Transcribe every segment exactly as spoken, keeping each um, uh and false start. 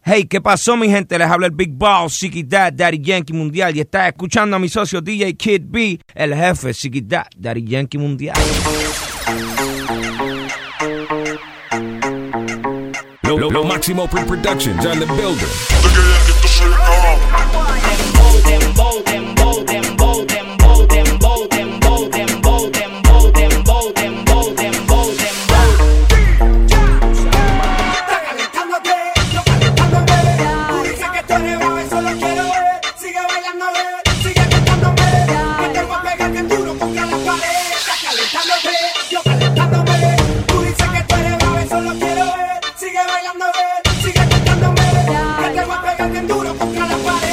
Hey, ¿qué pasó, mi gente? Les habla el Big Boss, Ziggy Dad, Daddy Yankee Mundial. Y está escuchando a mi socio D J Kid B, el jefe, Ziggy Dad, Daddy Yankee Mundial. Lo, lo, lo Máximo Pre-Productions on the building. Dembow, dembow, dembow, dembow, dembow, dembow, dembow, dembow, dembow, dembow, dembow, dembow, dembow. Está calentándote, yo calentándome. Tú dices que tú eres bravo, eso lo quiero ver. Sigue bailando, ver, sigue cantándome. Que te voy a pegar bien duro contra la pared. Está calentándote, yo calentándome. Tú dices que tú eres bravo, eso lo quiero ver. Sigue bailando, ver, sigue cantándome. Que te voy a pegar bien duro contra la pared.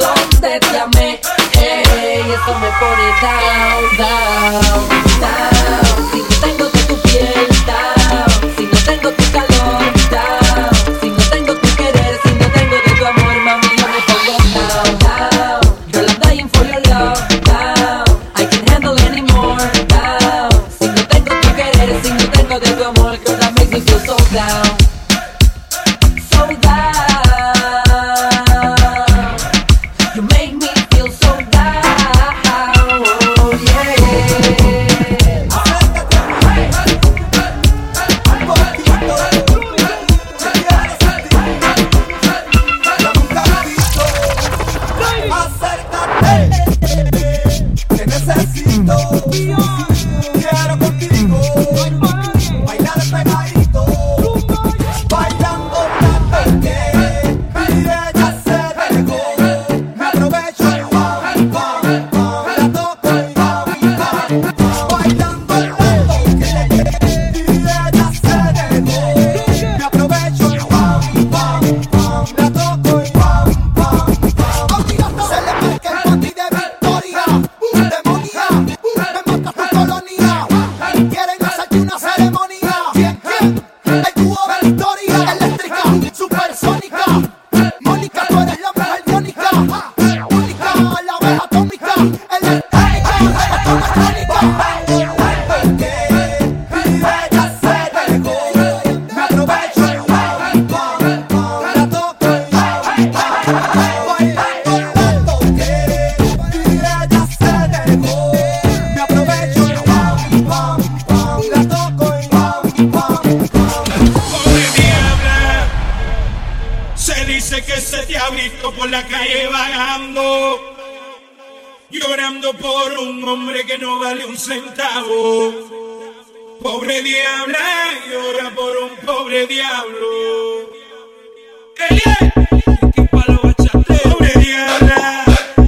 donde te amé. Hey, eso me pone down, down, down. Si no tengo de tu piel, down. Si no tengo tu calor, down. Si no tengo tu querer, si no tengo de tu amor, mami, yo me pongo down, down. Girl, I'm dying for your love, down. I can't handle anymore, down. Si no tengo tu querer, si no tengo de tu amor, girl, that makes me feel so down. So down. You make me feel so down, oh yeah. Por la calle vagando, llorando por un hombre que no vale un centavo. Pobre diabla, llora por un pobre diablo. ¡Elie! Pobre diabla,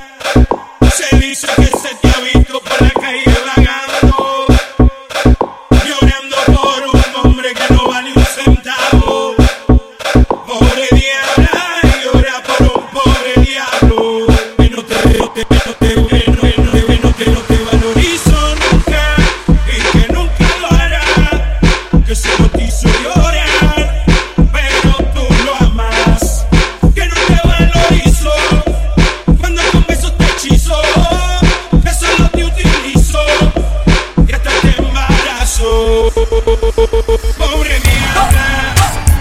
se dice que se te ha visto por la calle vagando, llorando por un hombre que no vale un centavo. Pobre diabla, llora por un pobre diablo que no te, no te, no te, no te, no te, no te, no te valorizó nunca y que nunca lo hará, que solo te hizo llorar, pero tú lo amas, que no te valorizó cuando con besos te hechizó, que solo te utilizó y hasta te embarazó. Pobre diabla,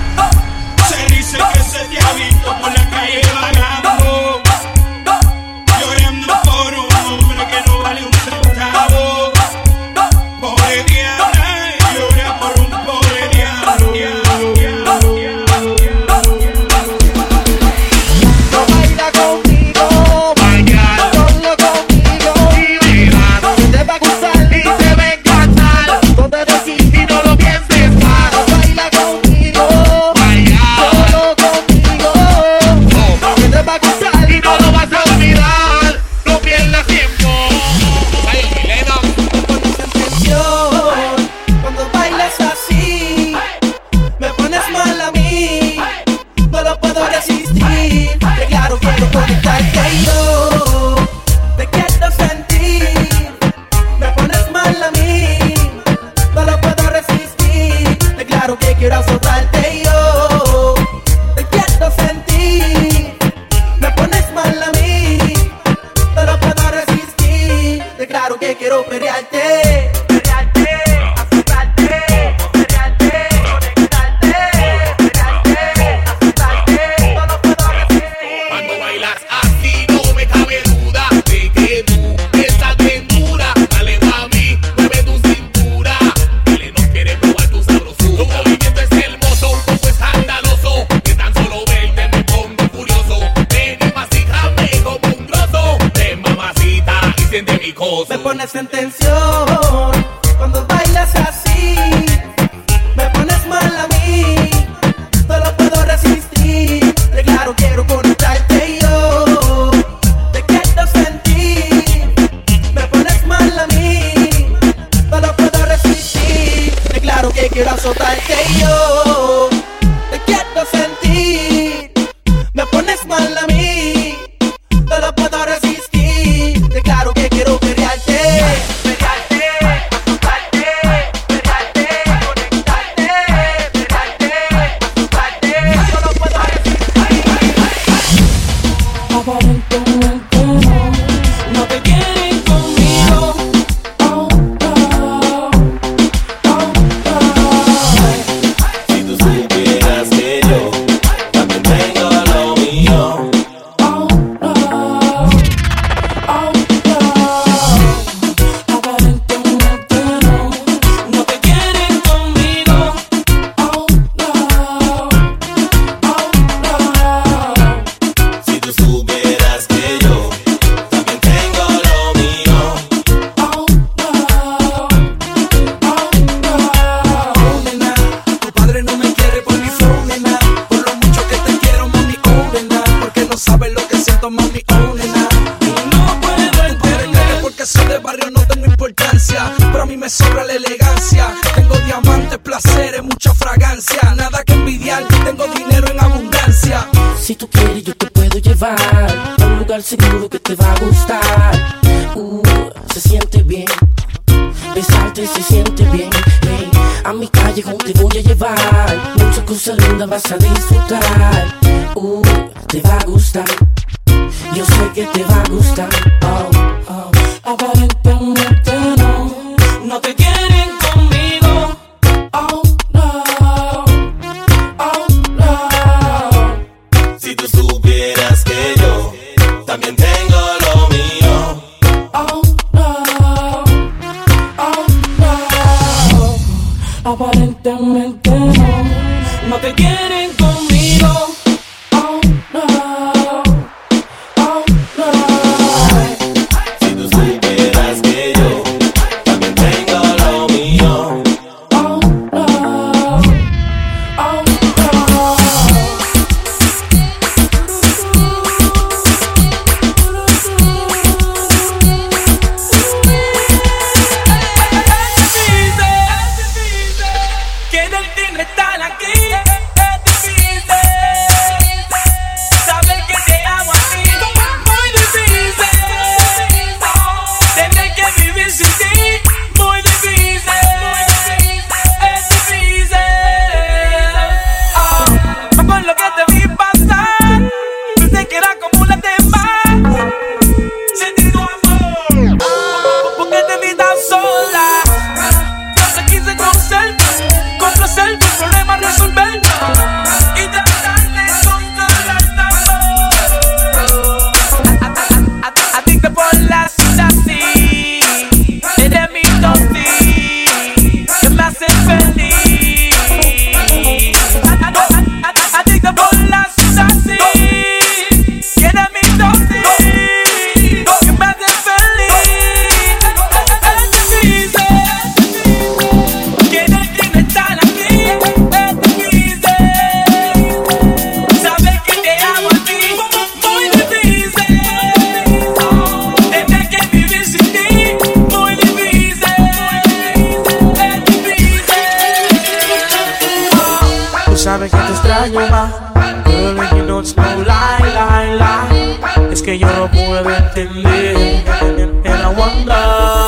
se dice que se te ha visto por la calle vagando, llorando por un hombre que no vale un centavo. Pobre diabla, llora por un pobre diablo. No baila conmigo, baila solo conmigo y baila. Te va a gustar y te va a encantar. Ponte de sí y no lo pienses más. No baila conmigo, baila solo conmigo. Que te va a gustar y no lo vas a olvidar. No pierdas tiempo. Ay, Milena. Pones atención cuando bailas así. Me pones mal a mí. No lo puedo resistir. Que claro quiero conectarte y yo te quiero sentir. Me pones mal a mí. No lo puedo resistir. Que claro que quiero azotarte y yo te quiero sentir. Me pones mal a mí. No lo puedo resistir. Que claro que quiero pelearte. Pelearte, azotarte, pelearte, conectarte, pelearte, azotarte. No lo puedo resistir. Cuando bailas así no me cabe duda de que tú estás bien dura. Dale mami, mueve tu cintura. Dile, no quiere probar tu sabrosura. Tu movimiento es hermoso, un poco escandaloso. Que tan solo verte me pongo furioso. Ven y masíjame como un trozo. Ven mamacita y siente mi coso. Me pones en tensión cuando bailas así. Me pones mal a mí. No lo puedo resistir. De claro quiero conectarte y yo te quiero sentir. Me pones mal a mí. No lo puedo resistir. De claro que quiero azotarte y yo te quiero sentir. Me pones mal a mí. No lo soy de barrio no tengo importancia, pero a mí me sobra la elegancia. Tengo diamantes, placeres, mucha fragancia, nada que envidiar, tengo dinero en abundancia. Si tú quieres yo te puedo llevar a un lugar seguro que te va a gustar. Uh, se siente bien, besarte se siente bien. Hey, a mi callejón te voy a llevar, muchas cosas lindas vas a disfrutar. Uh, te va a gustar, yo sé que te va a gustar. Oh, oh. Aparentemente no, no te quieren conmigo. Oh no, oh no. Si tú supieras que yo también tengo lo mío. Oh no, oh no. Aparentemente no, no te quieren conmigo. Oh no. Sabes que te extraño más, girl, and you know it's no lie, lie, lie. Es que yo no puedo entender, and, and I wonder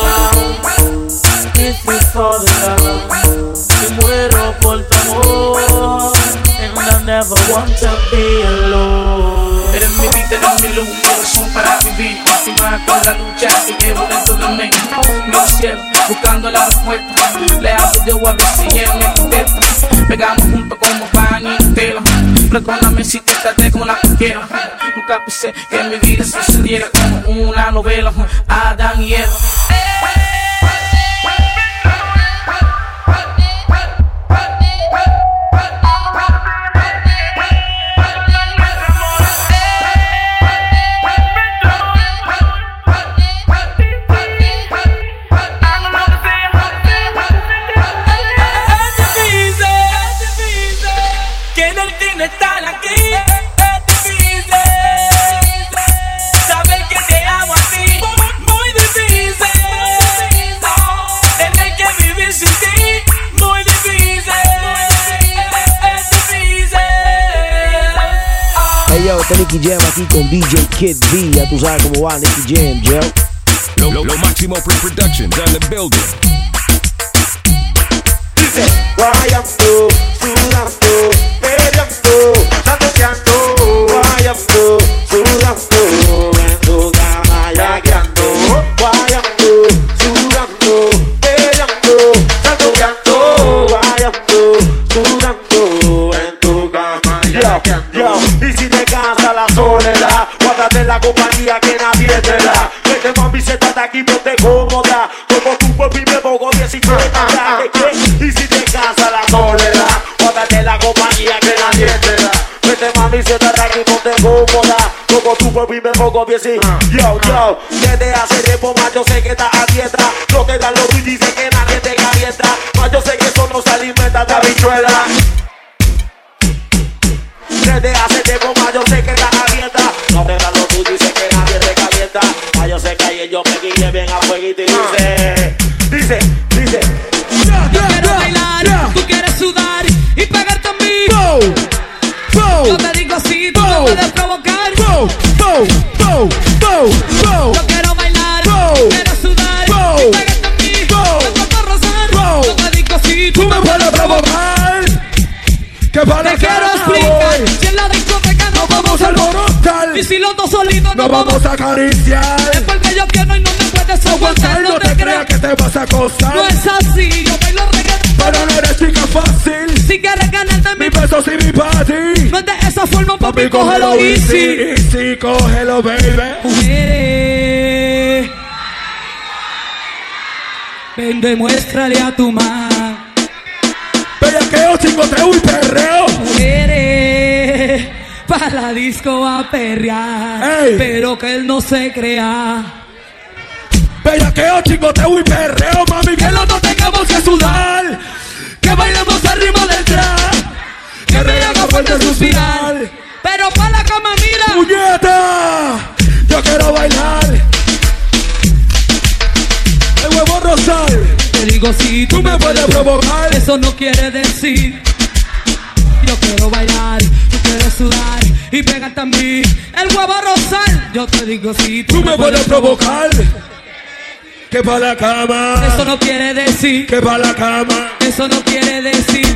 if you fall in love. Si muero por tu amor, and I never want to be alone. Eres mi vida, eres mi luz, mi razón para vivir. Si más con la lucha que llevo dentro de mí. No cielo, buscando la respuesta. Le hablo de agua, a ver si él me contesta. Pegamos juntos como pan y tela. Perdóname si te traté con la que quiero. Nunca pensé que mi vida sucediera como una novela. Adán y Eva. Este Nicky Jam aquí con D J Kid B. Ya tú sabes cómo va Nicky Jam, yo. Lo, lo, lo máximo pre-production on the building. Dice, guayando, sudando, peleando, santoteando, guayando, sudando, en tu cama yaqueando, guayando, sudando, peleando, santoteando, guayando, sudando, en tu cama yaqueando. Yo, y si te cansa la soledad, guárdate la compañía que nadie te da. Vete mami, siéntate aquí, ponte cómoda, como tu pueblo y me pongo bicicleta. Y si te cansa la soledad, guárdate la compañía que nadie te da. Vete mami, siéntate aquí, ponte cómoda, como tu pueblo y me pongo bicicleta. Yo, yo, desde hace tiempo más yo sé que estás a dieta. No te dan lo y dices que nadie te calienta. Más yo sé que eso no se alimenta de habichuela. Desde hace tiempo más yo sé que estás a dieta. No te dan lo tú dices que nadie te calienta. Más yo sé que ayer yo me guía. oye bien a fueguito y dice, dice, dice. Yo quiero bailar, tú quieres sudar y pegarte a mí. Yo te digo así, tú me puedes provocar. Yo quiero bailar, quiero sudar y pegarte a mí. Yo te rozar, yo te digo así, tú me puedes provocar. Que para te quiero explicar, si en la discoteca nos vamos a alborotar y si los dos solitos nos vamos a acariciar. Es porque yo quiero y no me puedes aguantar. No te creas que te vas a acosar. No es así, yo bailo reggaetón, pero no eres chica fácil. Si quieres ganarte mi mi besos y mi party, no es de esa forma, papi, papi, cógelo easy. Easy, cógelo, baby. Mujeres, ven, demuéstrale a tu man. Bellaqueo, chingoteo y perreo. Mujeres, pa' la disco a perrear. Ey. Pero que él no se crea. Bellaqueo, chingoteo y perreo, mami, que los dos tengamos que sudar. Que bailemos al ritmo del trap. Que me haga fuerte suspirar. Pero pa' la cama, mira. ¡Puñeta! Yo quiero bailar. El huevo rosal. Te digo si Tú me puedes provocar. Eso no quiere decir. Yo quiero bailar, tú quieres sudar y pegarte a mí. El huevo rosal. Yo te digo si Tú me puedes provocar. Que pa' la cama. Eso no quiere decir. Que pa' la cama. Eso no quiere decir.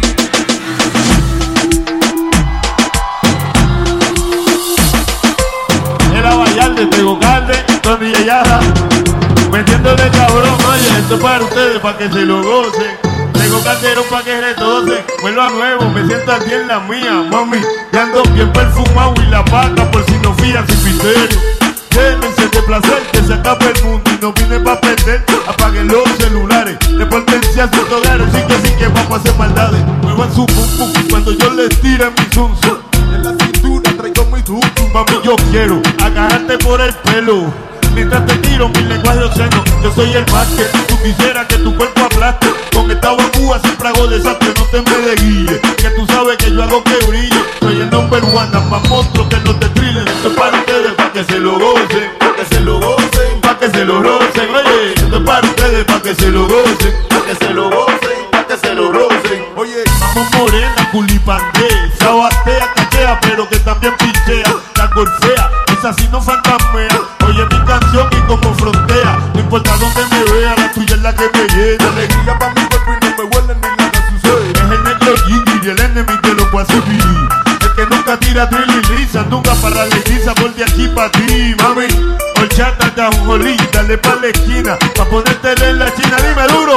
Era bailar de Tego Calde, Tony Yayada, metiéndole cabrón, oye, esto es para ustedes, para que se lo gocen. Tego Calderón pa' que retocen, vuelvo a nuevo, me siento aquí en la mía, mami. Y ando bien perfumado y la paca por si no fían sin misterio. Llévense de placer, que se acabe el mundo y no vine pa' perder. Apaguen los celulares, de potencia su hogares, sí que sí que vamos a hacer maldades. Muevan su pum pum cuando yo les tire mi zum zum. En la cintura traigo mi tum tum. Mami, yo quiero agarrarte por el pelo mientras te tiro mi lenguaje obsceno. Yo soy el más que tú quisieras que tu cuerpo aplaste. Con esta bocúa siempre hago desastre, no te me desguille. Que tú sabes que yo hago que brille. Soy el number one, más monstruo que no te trillen. Esto es para ustedes, pa' que se lo gocen, pa' que se lo gocen, pa' que se lo rocen. Oye, esto es para ustedes, pa' que se lo gocen, pa' que se lo gocen, pa' que se lo rocen. Oye, vamos morena, culipandé, sabatea, cachea, pero que también pichea. La golfea, esa sí no fantasmea. Oye mi canción y como frontea. No importa dónde me vea, la tuya es la que me llena. Alegría pa' mi cuerpo y no me huele ni nada sucede. Es el negro Gigi y el enemigo de los guasipiri. El que nunca tira drill y lisa, nunca para la lisa, por de aquí pa' ti, mami. Horchata de ajonjolí, dale pa' la esquina, pa' ponértela en la china, dime duro.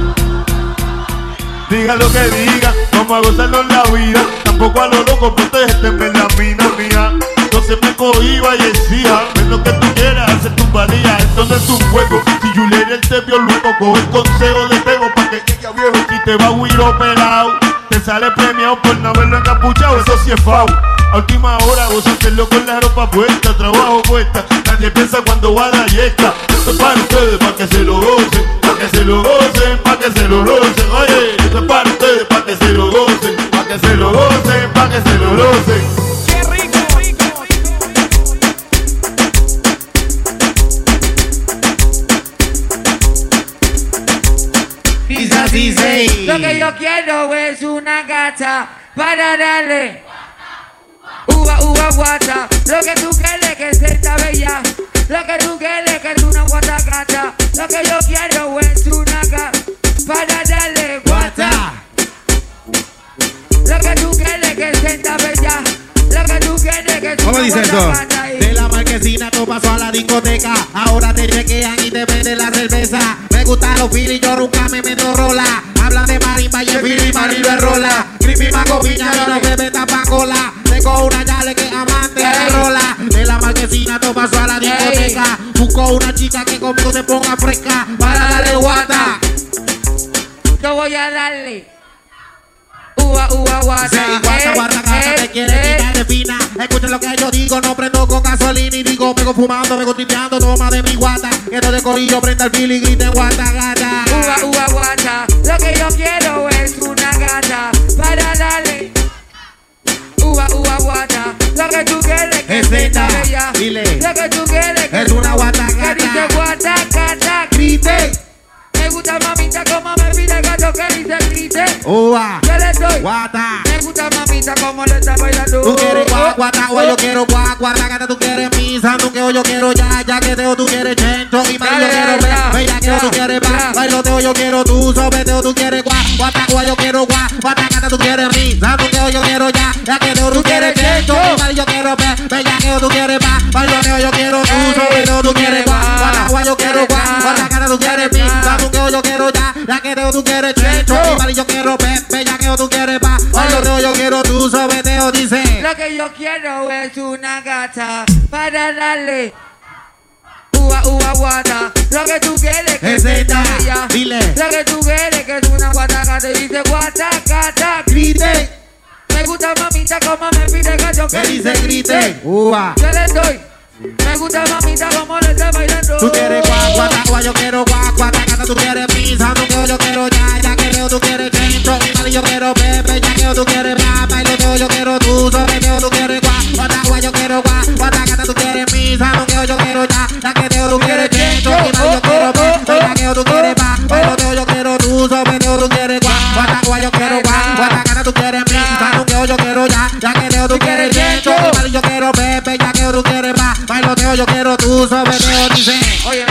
Diga lo que diga, vamos a gozarnos la vida. Tampoco a lo loco, protégete en la mina mía. No se me cohiba y exija, ves lo que tú quieras, hacer tu valía. Esto no es un juego, si Julián él te vio luego, coge el consejo de Tego pa' que llegue a viejo. Si te va a huir operado, te sale premiado por no haberlo encapuchado, eso sí es foul. A última hora vos hacerlo con la ropa puesta, trabajo puesta. Nadie piensa cuando va a dar yesca. Esto es para ustedes, pa' que se lo gocen, pa' que se lo gocen, pa' que se lo rocen. Oye, esto es para ustedes, pa' que se lo gocen, pa' que se lo gocen, pa' que se lo rocen. ¡Qué rico! Dice, lo que yo quiero es una gata para darle uva, uva, guata. Lo que tú quieres que sea bella. Lo que tú quieres que es una guata gata. Lo que yo quiero es una gata para darle guata. Lo que tú quieres que sea bella. Lo que tú quieres que es ¿cómo una dice guata esto? gata. De la marquesina tú pasó a la discoteca. Ahora te chequean y te venden la cerveza. Me gustan los filis, yo nunca me meto rola. Hablan de marimba y el fili marido es rola. Creepy Maco Piña, yo no bebe tapacola. Tengo una yale que amante de rola. De la marquesina tú pasó a la discoteca. Busco una chica que conmigo se ponga fresca para darle guata. Yo voy a darle uva, uva, guata. Sí, guata, guata, guata, te quiere quitar de fina. Escucha lo que yo digo, no prendo con gasolina y digo, pego fumando, pego tripeando, toma de mi guata. Que no de corillo, prenda el fili y grite guata, gata. Uva, uva, guata. Lo que yo quiero es una gata para darle uva, uva, guata. Lo que tú quieres que es sea esta, bella. dile. Lo que tú quieres que Es una guata, que gata. dice guata, gata. Uva. Yo le doy. Guata. Me gusta mamita como le está bailando. Tú quieres guá, guata, guá, yo quiero guá, guata, gata, tú quieres misa, nunca yo quiero ya, ya que teo, tú quieres chencho, y mal yo quiero ver, bella que tú quieres pa, bailoteo yo quiero tú, sobeteo tú quieres guá, guata, guá, yo quiero guá, guata, gata, tú quieres misa, nunca yo quiero ya, ya que teo, tú quieres chencho, y mal yo quiero ver, bella que tú quieres pa, bailoteo yo quiero tú, sobeteo tú quieres guá, guata, guá, yo quiero guá, guata, gata, tú quieres misa, nunca yo quiero ya, ya que teo, tú quieres chencho, y mal yo quiero ver, bella que tú quieres pa, bailoteo yo quiero tú, sobeteo, dice. Lo que yo quiero es una gata para darle uva, uva, guata. Lo que tú quieres que Es sea esta, bella. dile. Lo que tú quieres que es una guata gata. Y dice guata gata, Grite. Me gusta mamita como me pide que yo Que dice grite. Uva. Yo le doy. Me gusta mamita como le está bailando. Tú quieres guá, guata, guá, yo quiero guá, guata, gata, tú quieres pizza, no que yo quiero ya, ya que veo tú quieres chencho, y mal yo quiero pepe, ya que tú quieres pa, bailoteo yo quiero tú, sobeteo tú quieres guá, guata, guá, yo quiero guá, guata, gata, tú quieres pizza, no que yo quiero ya, ya que veo tú quieres chencho, y mal yo quiero pepe, ya que tú quieres pa, bailoteo yo quiero tú, sobeteo tú quieres guá, guata, guá, yo quiero guá, guata, gata, tú quieres pizza, no que yo quiero ya, ya que veo tú quieres chencho, y mal yo quiero pepe, ya que tú quieres pa, bailoteo yo quiero tú, sobeteo, dice. Oye,